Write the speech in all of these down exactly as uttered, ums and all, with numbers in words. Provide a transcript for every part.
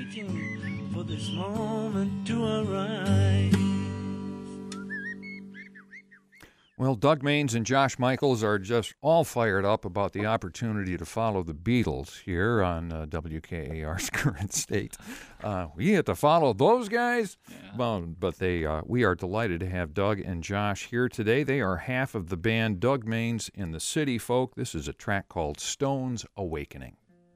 waiting for this moment to arise. Well, Doug Maines and Josh Michaels are just all fired up about the opportunity to follow the Beatles here on uh, W K A R's Current State. Uh, we get to follow those guys, Yeah. well, but they uh, we are delighted to have Doug and Josh here today. They are half of the band Doug Maines and the City Folk. This is a track called Stones Awakening.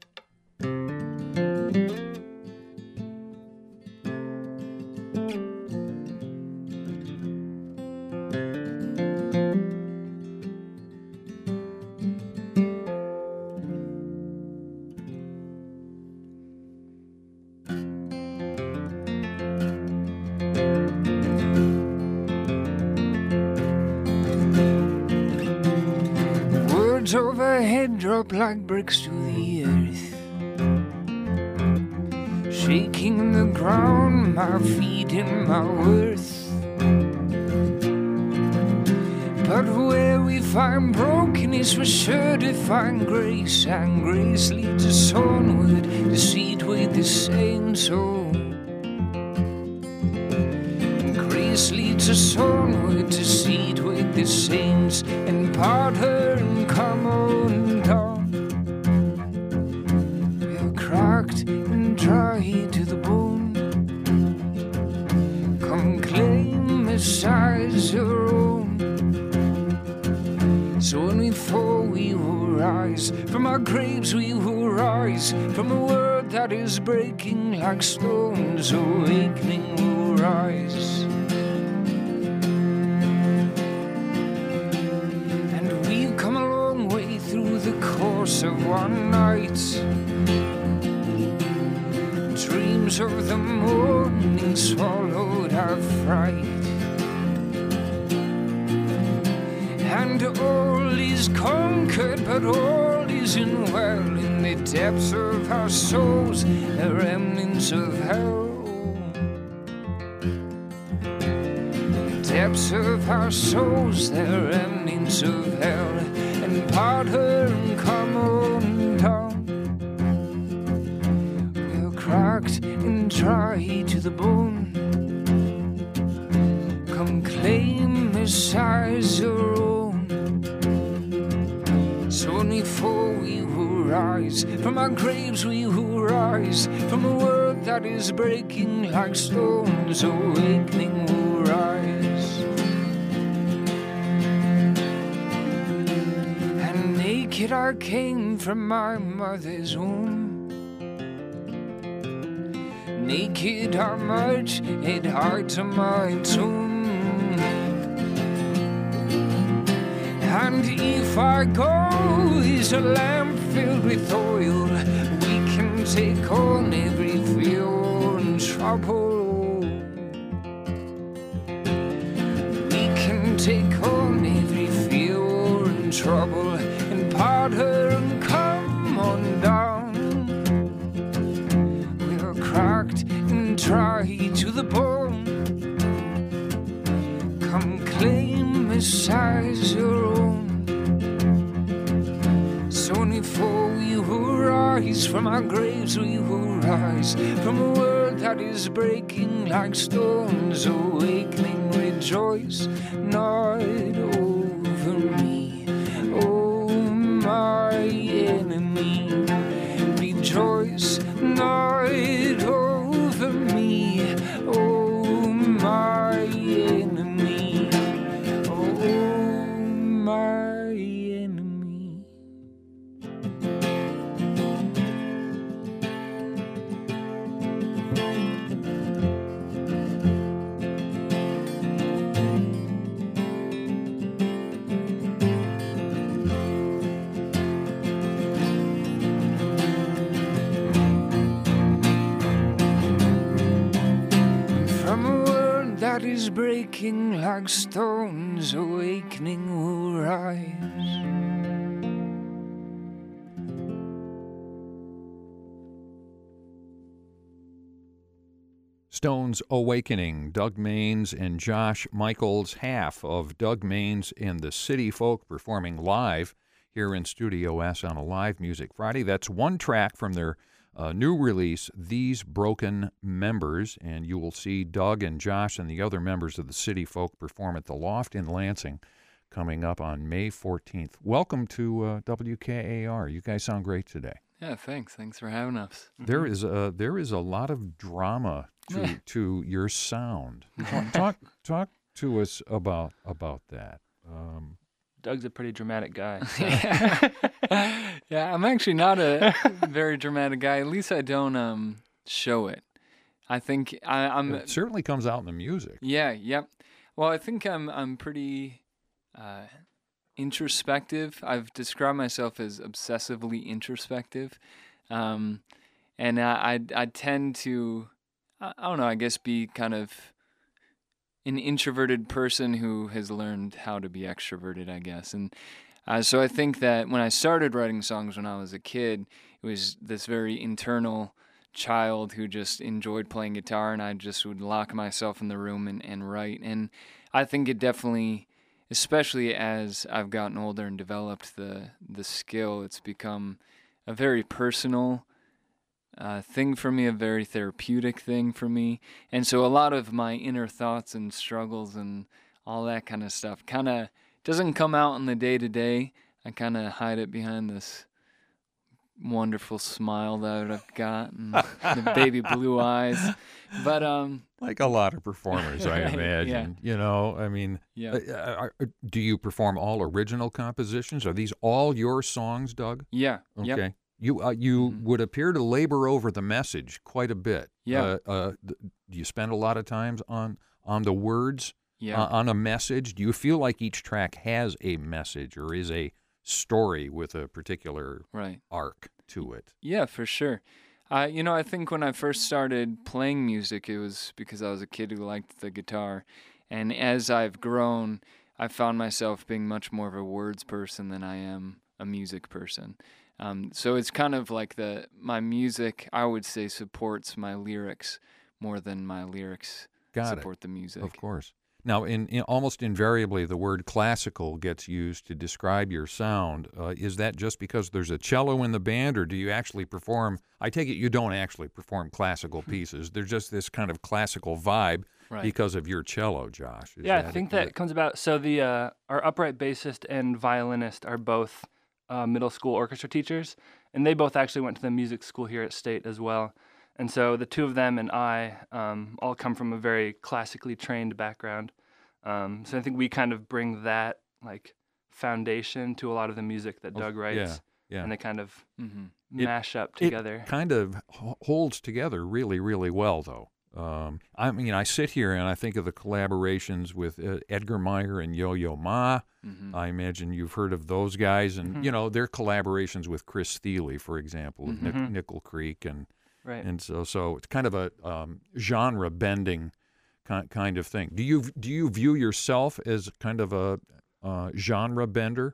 Overhead drop like bricks to the earth, shaking the ground, my feet in my worth. But where we find brokenness, we're sure to find grace, and grace leads us onward to seat with the saints. Oh, grace leads us onward to seat with the saints, and part her and come on down. We're cracked and dry to the bone. Come claim Messiah's your own. So when we fall, we will rise. From our graves we will rise. From a world that is breaking like stones, awakening will rise. And we've come a long way through the course of one night. Dreams of the morning swallowed our fright. And all is conquered, but all isn't well. In the depths of our souls, the remnants of hell. In the depths of our souls, the remnants of hell. And part her and come on down. We're cracked and dry to the bone. Come claim Messiah's your own. So when we fall, we will rise. From our graves we will rise. From a world that is breaking like stones, awakening will rise. And naked I came from my mother's womb. Naked I march, head high to my tomb. And if I go, is a lamp filled with oil. We can take on every fear and trouble. We can take on every fear and trouble, and part her and come on down. We're cracked and dry to the bone. Come claim Messiah's your own. So when we fall, we will rise. From our graves we will rise. From a world that is breaking like stones, awakening, rejoice not over me, oh my enemy. Rejoice not over me, oh my enemy, oh my enemy. From a world that is breaking like stones, awakening will rise. Stones Awakening, Doug Maines and Josh Michaels, half of Doug Maines and the City Folk, performing live here in Studio S on a Live Music Friday. That's one track from their uh, new release, These Broken Members, and you will see Doug and Josh and the other members of the City Folk perform at the Loft in Lansing coming up on May fourteenth. Welcome to uh, W K A R. You guys sound great today. Yeah, thanks. Thanks for having us. There is a there is a lot of drama to to your sound. Talk talk, talk to us about about that. Um, Doug's a pretty dramatic guy. So. yeah. yeah, I'm actually not a very dramatic guy. At least I don't um show it. I think I, I'm. it certainly comes out in the music. Yeah. Yep. Well, I think I'm I'm pretty. Uh, introspective. I've described myself as obsessively introspective, um, and I, I I tend to I, I don't know I guess be kind of an introverted person who has learned how to be extroverted, I guess. And uh, so I think that when I started writing songs when I was a kid, it was this very internal child who just enjoyed playing guitar, and I just would lock myself in the room and, and write. And I think it definitely, especially as I've gotten older and developed the the skill, it's become a very personal uh, thing for me, a very therapeutic thing for me. And so a lot of my inner thoughts and struggles and all that kind of stuff kind of doesn't come out in the day-to-day. I kind of hide it behind this wonderful smile that I've got and the baby blue eyes. But um like a lot of performers, I Right, imagine. You know, I mean, Yeah. uh, are, are- do you perform all original compositions? Are these all your songs, Doug? yeah, Okay. yep. You uh, you Mhm. would appear to labor over the message quite a bit. Yeah. Uh, uh, th- do you spend a lot of times on on the words, Yeah. uh, on a message? Do you feel like each track has a message or is a story with a particular Right. arc to it? Yeah, for sure. Uh, you know, I think when I first started playing music, it was because I was a kid who liked the guitar. And as I've grown, I found myself being much more of a words person than I am a music person. Um, so it's kind of like the my music, I would say, supports my lyrics more than my lyrics Got it. support the music. Of course. Now, in, in almost invariably, the word classical gets used to describe your sound. Uh, is that just because there's a cello in the band, or do you actually perform? I take it you don't actually perform classical pieces. There's just this kind of classical vibe Right. because of your cello, Josh. Is Yeah, I that think it? that comes about. So the uh, our upright bassist and violinist are both uh, middle school orchestra teachers, and they both actually went to the music school here at State as well. And so the two of them and I um, all come from a very classically trained background. Um, so I think we kind of bring that like foundation to a lot of the music that Doug writes, yeah, yeah. and they kind of hmm It- mash up It together. kind of h- holds together really, really well, though. Um, I mean, I sit here and I think of the collaborations with uh, Edgar Meyer and Yo-Yo Ma. hmm I imagine you've heard of those guys, and Mhm. you know their collaborations with Chris Thiele, for example, of Nic- Mhm. Nickel Creek, and Right. and so so it's kind of a um, genre bending ki- kind of thing. Do you do you view yourself as kind of a uh, genre bender,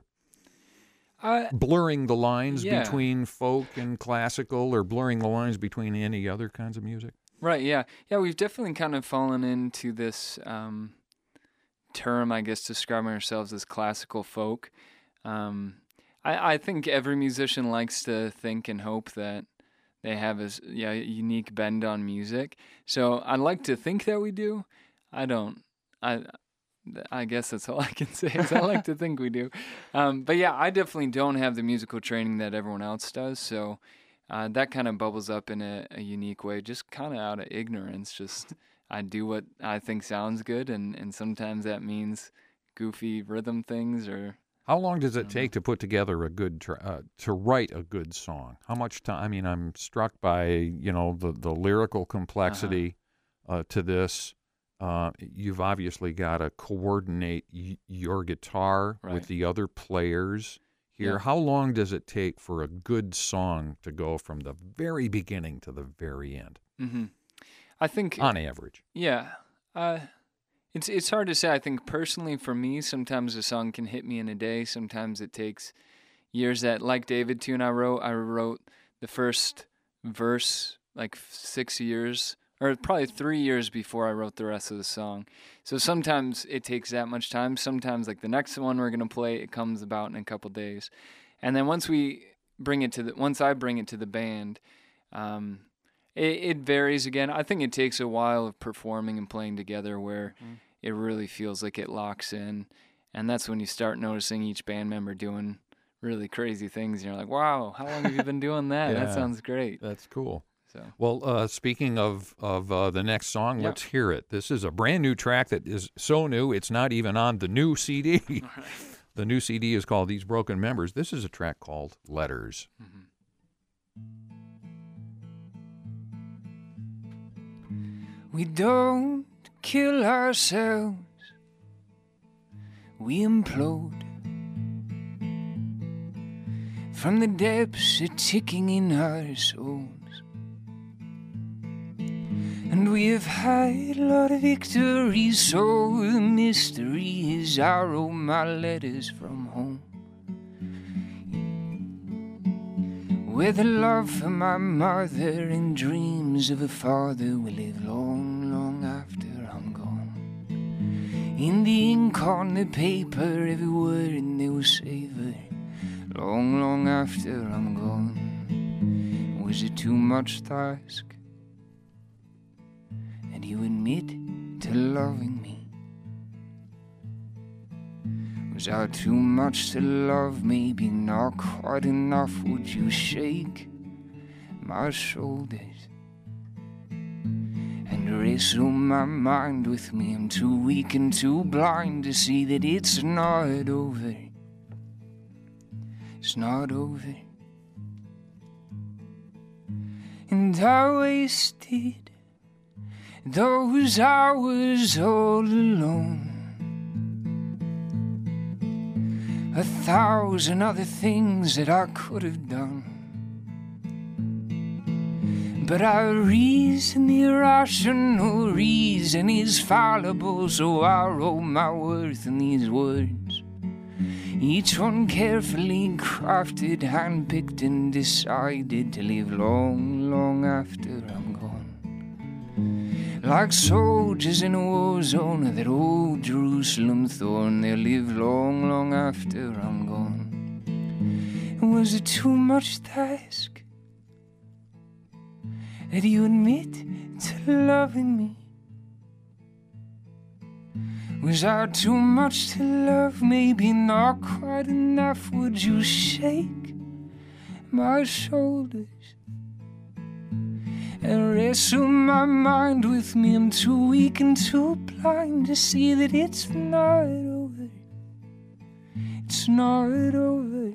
I, blurring the lines Yeah. between folk and classical, or blurring the lines between any other kinds of music? Right, yeah. Yeah, we've definitely kind of fallen into this um, term, I guess, describing ourselves as classical folk. Um, I, I think every musician likes to think and hope that they have a s- yeah, unique bend on music. So I like to think that we do. I don't. I I guess that's all I can say is I like to think we do. Um, but yeah, I definitely don't have the musical training that everyone else does. So uh, that kind of bubbles up in a, a unique way, just kind of out of ignorance. Just I do what I think sounds good, and, and sometimes that means goofy rhythm things or How long does it Mhm. take to put together a good tr uh, to write a good song? How much time? I mean, I'm struck by you know the the lyrical complexity uh to this. Uh, you've obviously got to coordinate y- your guitar Right. with the other players here. Yeah. How long does it take for a good song to go from the very beginning to the very end, hmm I think on average? Yeah. Uh, it's it's hard to say. I think personally for me, sometimes a song can hit me in a day. Sometimes it takes years. That Like David tune I wrote, I wrote the first verse like f- six years or probably three years before I wrote the rest of the song. So sometimes it takes that much time. Sometimes like the next one we're gonna play, it comes about in a couple days. And then once we bring it to the once I bring it to the band, Um, it, it varies again. I think it takes a while of performing and playing together where mm. it really feels like it locks in. And that's when you start noticing each band member doing really crazy things. And you're like, wow, how long have you been doing that? Yeah, that sounds great. That's cool. So. Well, uh, speaking of, of uh, the next song, yep. let's hear it. This is a brand new track that is so new, it's not even on the new C D. Right. The new C D is called These Broken Members. This is a track called Letters. Mm-hmm. We don't kill ourselves, we implode. From the depths a ticking in our souls. And we have had a lot of victories, so the mystery is I wrote my letters from home. With a love for my mother and dreams of a father will live long, long after I'm gone. In the ink on the paper, every word they will savor. Long, long after I'm gone. Was it too much to ask that you admit to loving me? Was I too much to love? Maybe not quite enough. Would you shake my shoulders and wrestle my mind with me? I'm too weak and too blind to see that it's not over. It's not over. And I wasted those hours all alone. A thousand other things that I could have done, but our reason, the irrational reason, is fallible. So I wrote my worth in these words, each one carefully crafted, handpicked and decided to live long, long after I'm gone. Like soldiers in a war zone, that old Jerusalem thorn, they'll live long, long after I'm gone. Was it too much to ask that you admit to loving me? Was I too much to love? Maybe not quite enough. Would you shake my shoulders and wrestle my mind with me? I'm too weak and too blind to see that it's not over. It's not over.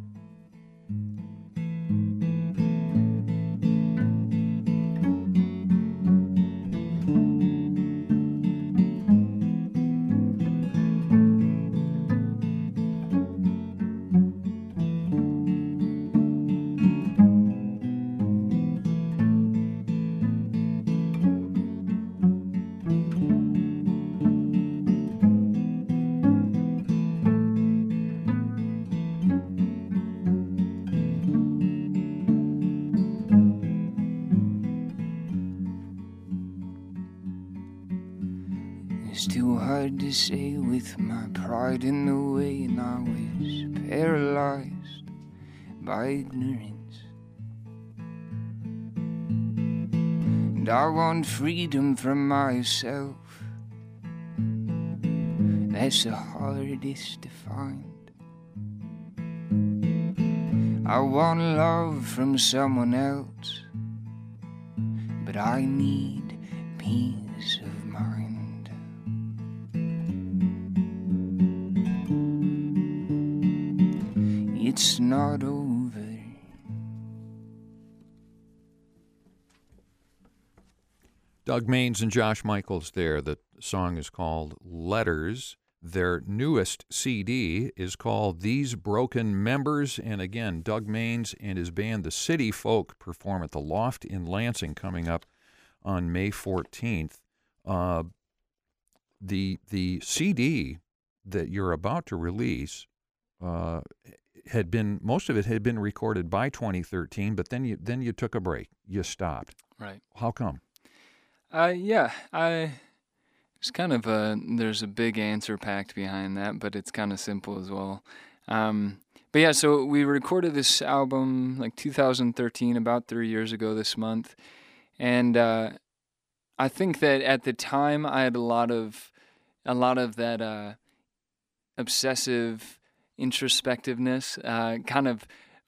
It's too hard to say with my pride in the way, and I was paralyzed by ignorance. And I want freedom from myself. That's the hardest to find. I want love from someone else, but I need peace of mind. It's not over. Doug Mains and Josh Michaels there. The song is called Letters. Their newest C D is called These Broken Members. And again, Doug Mains and his band, The City Folk, perform at the Loft in Lansing coming up on May fourteenth. Uh, the, the C D that you're about to release uh, had been, most of it had been recorded by twenty thirteen, but then you then you took a break. You stopped. Right. How come? Uh, yeah, I. It's kind of a. There's a big answer packed behind that, but it's kind of simple as well. Um, but yeah, so we recorded this album like two thousand thirteen, about three years ago this month, and uh, I think that at the time I had a lot of a lot of that uh, obsessive introspectiveness uh, kind of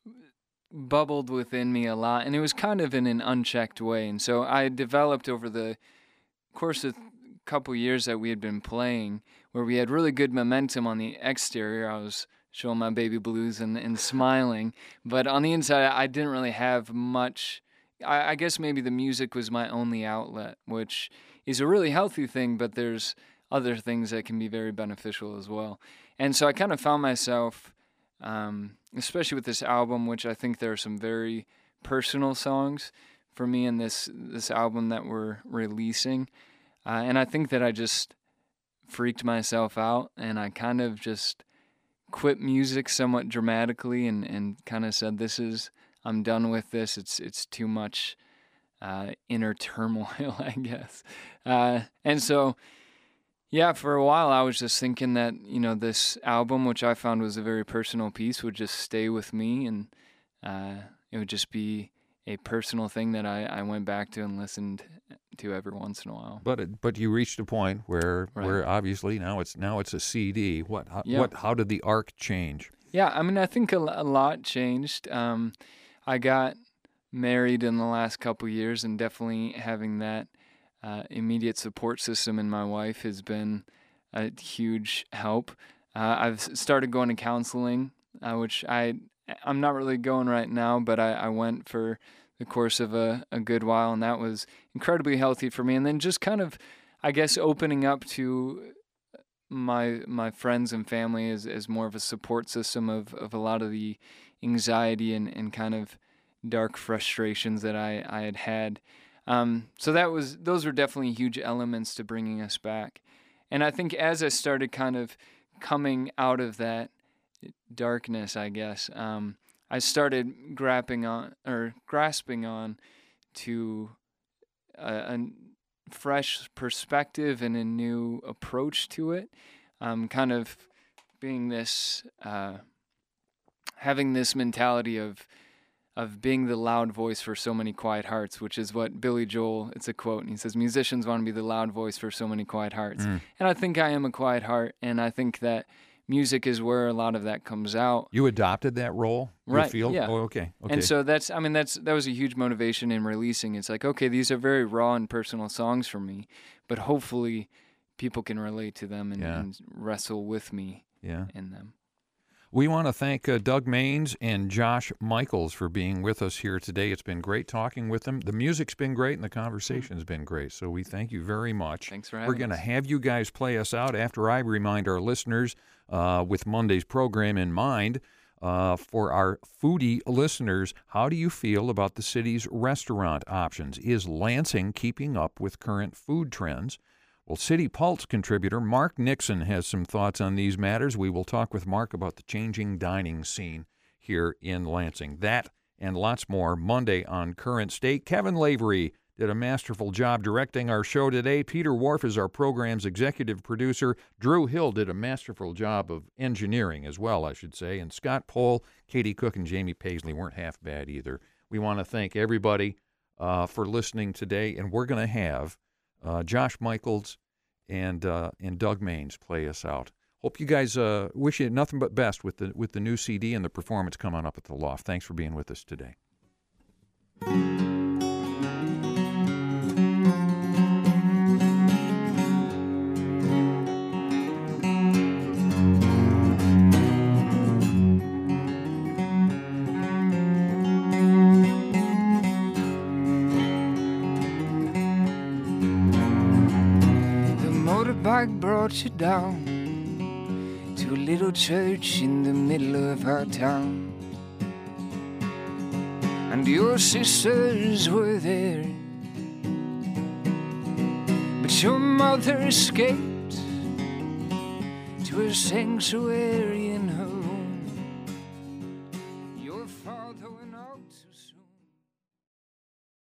bubbled within me a lot, and it was kind of in an unchecked way. And so I developed over the course of a couple years that we had been playing, where we had really good momentum on the exterior. I was showing my baby blues and, and smiling, but on the inside I didn't really have much. I, I guess maybe the music was my only outlet, which is a really healthy thing, but there's other things that can be very beneficial as well. And so I kind of found myself, um, especially with this album, which I think there are some very personal songs for me in this this album that we're releasing. Uh, and I think that I just freaked myself out, and I kind of just quit music somewhat dramatically and, and kind of said, this is, I'm done with this. It's it's too much uh, inner turmoil, I guess. Uh, and so, yeah, for a while I was just thinking that, you know, this album, which I found was a very personal piece, would just stay with me, and uh, it would just be a personal thing that I, I went back to and listened to every once in a while. But it, but you reached a point where Right. where obviously now it's now it's a C D. What how, Yeah. what how did the arc change? Yeah, I mean, I think a, a lot changed. Um, I got married in the last couple years, and definitely having that uh, immediate support system in my wife has been a huge help. Uh, I've s- started going to counseling, uh, which I I'm not really going right now, but I, I went for the course of a, a good while, and that was incredibly healthy for me. And then just kind of, I guess, opening up to my my friends and family as, as more of a support system of, of a lot of the anxiety and, and kind of dark frustrations that I, I had had. Um, so that was those were definitely huge elements to bringing us back. And I think as I started kind of coming out of that darkness, I guess, um, I started grasping on or grasping on to a, a fresh perspective and a new approach to it. Um, kind of being this, uh, having this mentality of of being the loud voice for so many quiet hearts, which is what Billy Joel, it's a quote, and he says, musicians want to be the loud voice for so many quiet hearts. Mm. And I think I am a quiet heart, and I think that music is where a lot of that comes out. You adopted that role, you Right, feel? yeah. Oh, okay. Okay. And so that's, I mean, that's that was a huge motivation in releasing. It's like, okay, these are very raw and personal songs for me, but hopefully people can relate to them and, Yeah. and wrestle with me yeah. in them. We want to thank uh, Doug Mains and Josh Michaels for being with us here today. It's been great talking with them. The music's been great and the conversation's been great. So we thank you very much. Thanks for having We're going to us. have you guys play us out after I remind our listeners, uh, with Monday's program in mind, uh, for our foodie listeners, how do you feel about the city's restaurant options? Is Lansing keeping up with current food trends? Well, City Pulse contributor Mark Nixon has some thoughts on these matters. We will talk with Mark about the changing dining scene here in Lansing. That and lots more Monday on Current State. Kevin Lavery did a masterful job directing our show today. Peter Wharf is our program's executive producer. Drew Hill did a masterful job of engineering as well, I should say. And Scott Pohl, Katie Cook, and Jamie Paisley weren't half bad either. We want to thank everybody uh, for listening today, and we're going to have Uh, Josh Michaels and uh, and Doug Mains play us out. Hope you guys uh, wish you nothing but best with the with the new C D and the performance coming up at the Loft. Thanks for being with us today. Motorbike brought you down to a little church in the middle of our town, and your sisters were there, but your mother escaped to a sanctuary in her